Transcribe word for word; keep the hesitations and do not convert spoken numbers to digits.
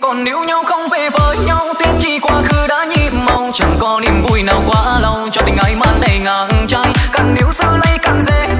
còn níu nhau không về với nhau. Tiếc chi quá khứ đã nhiệm màu, chẳng có niềm vui nào quá lâu cho tình ấy man đầy ngang trái. Càng níu giữ lấy càng dễ